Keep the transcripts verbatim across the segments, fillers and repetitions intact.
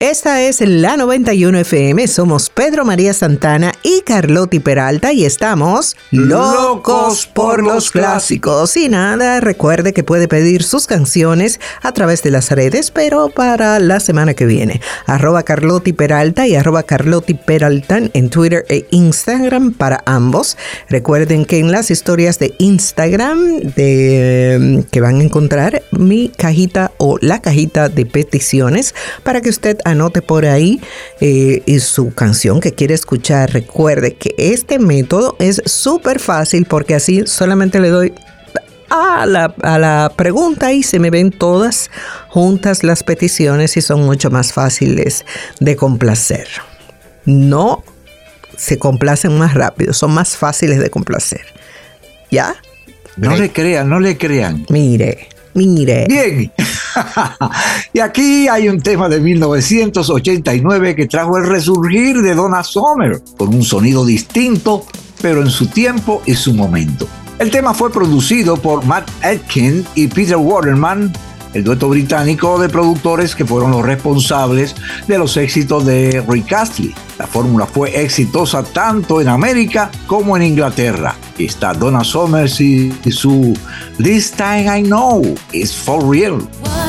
Esta es la noventa y uno F M. Somos Pedro María Santana y Carlotti Peralta y estamos locos por los clásicos. Y nada, recuerde que puede pedir sus canciones a través de las redes, pero para la semana que viene. Arroba Carlotti Peralta y arroba Carlotti Peraltan en Twitter e Instagram para ambos. Recuerden que en las historias de Instagram de, que van a encontrar mi cajita o la cajita de peticiones para que usted anote por ahí eh, y su canción que quiere escuchar. Recuerde que este método es súper fácil porque así solamente le doy a la, a la pregunta y se me ven todas juntas las peticiones y son mucho más fáciles de complacer. No se complacen más rápido, son más fáciles de complacer. ¿Ya? No le crean, no le crean. Mire, mire. Bien. Y aquí hay un tema de mil novecientos ochenta y nueve que trajo el resurgir de Donna Summer con un sonido distinto, pero en su tiempo y su momento. El tema fue producido por Matt Aitken y Peter Waterman, el dueto británico de productores que fueron los responsables de los éxitos de Rick Astley. La fórmula fue exitosa tanto en América como en Inglaterra. Y está Donna Summer y su This Time I Know It's For Real.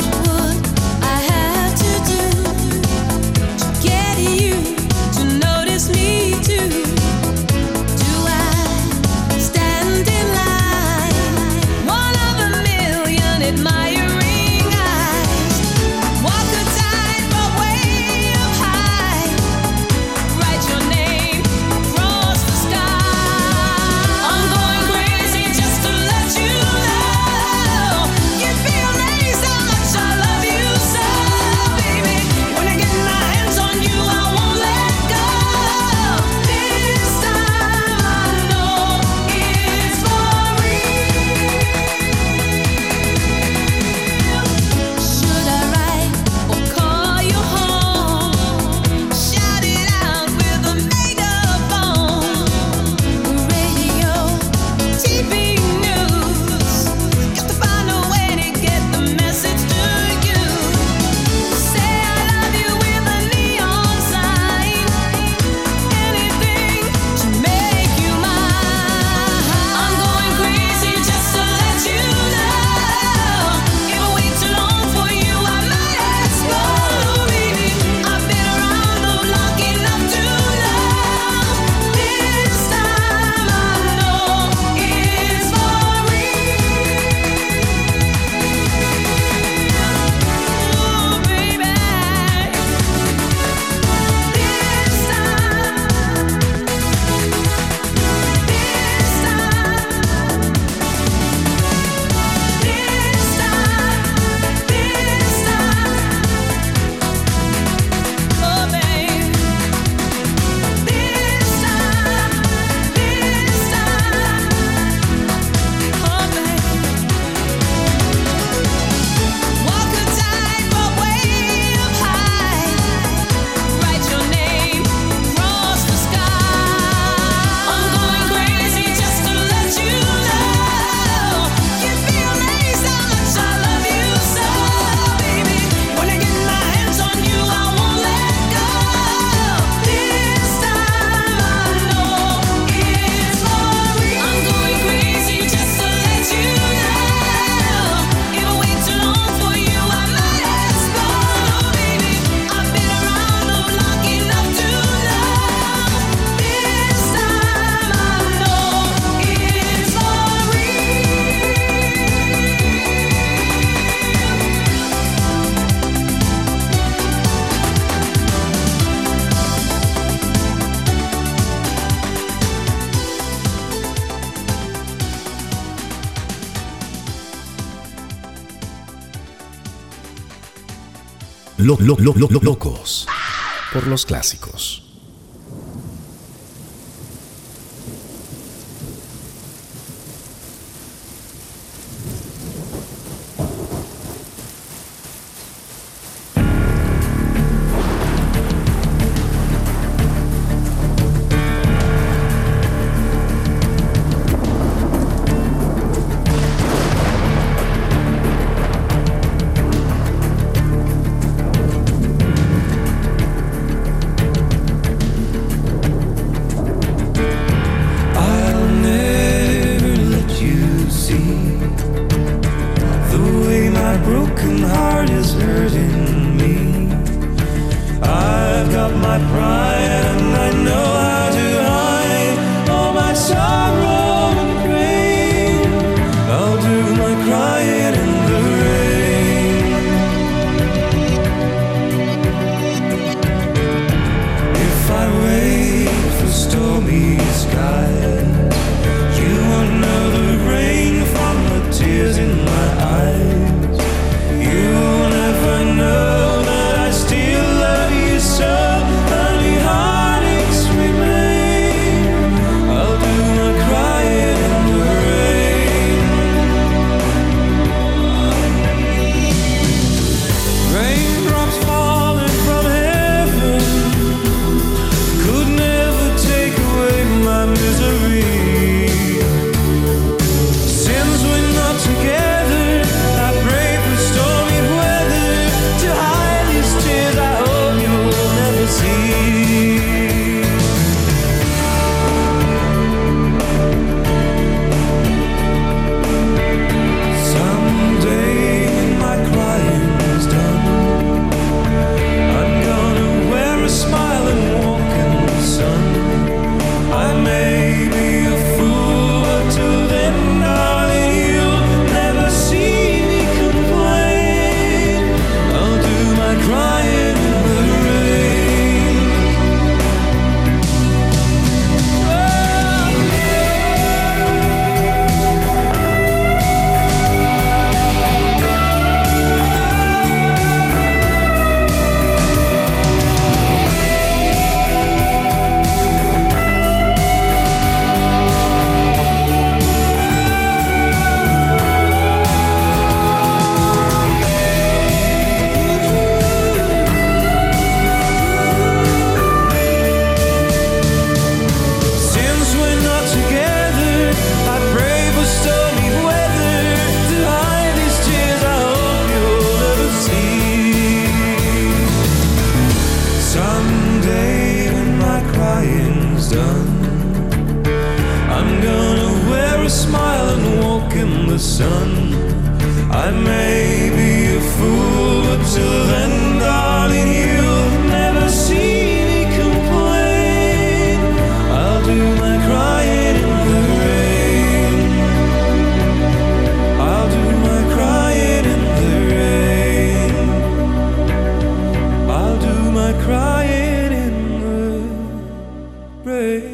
Lo, lo, lo, lo, locos por los clásicos. my pride, and I know how to hide all my sorrow and pain. I'll do my crying in the rain. If I wait for stormy skies, you won't know the rain from the tears in my eyes. You'll never know that I still love you so. Only heartaches remain. I'll do my crying in the rain. Raindrops falling from heaven could never take away my misery. Since we're not together, I pray for stormy weather to hide these tears I hope you'll never see. Someday when my crying's done, I'm gonna wear a smile and walk in the sun. I may be a fool, but till then, darling, you'll never see me complain. I'll do my crying in the rain. Since we're not together, I pray for stormy weather to hide these tears I hope you'll never see. Someday when my crying's done, I'm gonna wear a smile and walk in the sun. I may be a fool, but till then, darling, you'll never see me complain. I'll do my crying in the rain. I'll do my crying in the rain. I'll do my crying in the rain.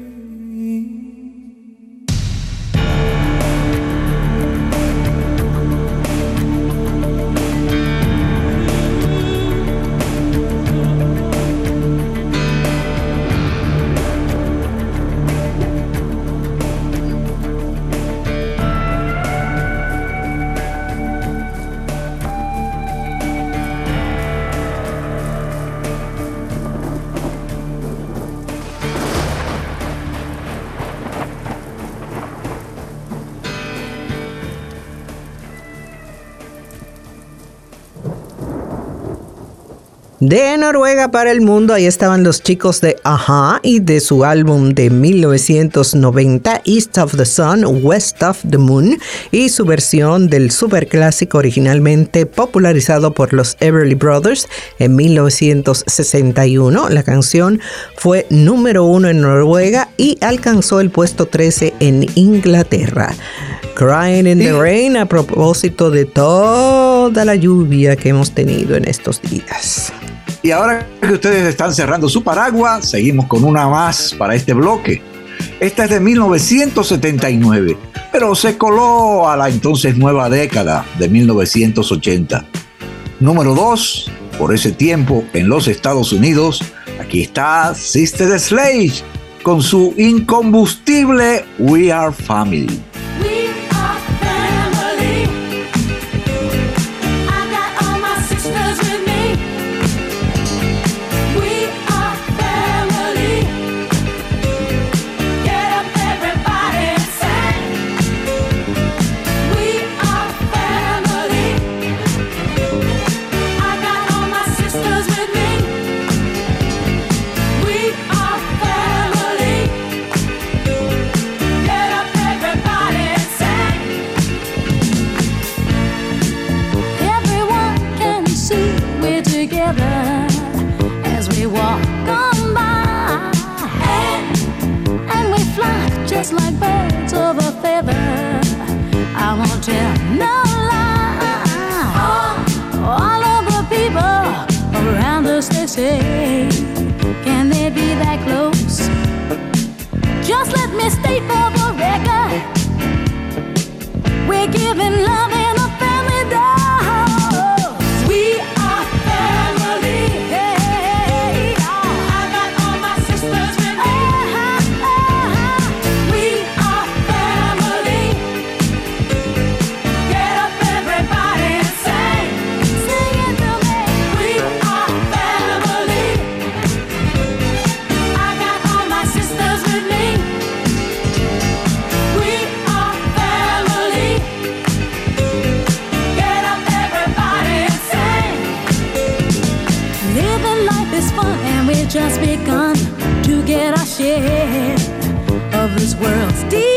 De Noruega para el mundo, ahí estaban los chicos de A-ha y de su álbum de mil novecientos noventa, East of the Sun, West of the Moon, y su versión del superclásico originalmente popularizado por los Everly Brothers en mil novecientos sesenta y uno. La canción fue número uno en Noruega y alcanzó el puesto trece en Inglaterra. Crying in the Rain, a propósito de toda la lluvia que hemos tenido en estos días. Y ahora que ustedes están cerrando su paraguas, seguimos con una más para este bloque. Esta es de mil novecientos setenta y nueve, pero se coló a la entonces nueva década de mil novecientos ochenta. Número dos, por ese tiempo en los Estados Unidos, aquí está Sister Sledge con su incombustible We Are Family. As we walk on just like birds of a feather. I won't tell no lie. All of the people around us, they say, can they be that close? Just let me state for the record, we're giving love in a family dose. We are family. Hey, I got all my sisters with me. Uh-huh, uh-huh. We are family. Get up, everybody, and sing. Sing it to me. We are family. I got all my sisters with me. We are family. Get up, everybody, and sing. Living life is fun, and we've just begun to get our share of this world's deep.